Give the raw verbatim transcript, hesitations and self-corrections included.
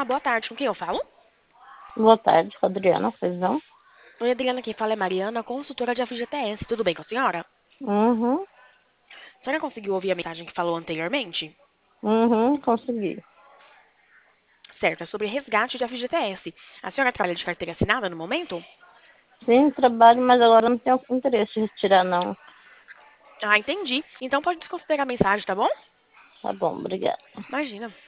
Olá, boa tarde. Com quem eu falo? Boa tarde, com a Adriana, pois não? Oi, Adriana, quem fala é Mariana, consultora de F G T S. Tudo bem com a senhora? Uhum, A senhora conseguiu ouvir a mensagem que falou anteriormente? uhum, consegui. Certo, é sobre resgate de F G T S. A senhora trabalha de carteira assinada no momento? Sim, trabalho, mas agora não tenho interesse em retirar, não. Ah, entendi. Então pode desconsiderar a mensagem, tá bom? Tá bom, obrigada. Imagina.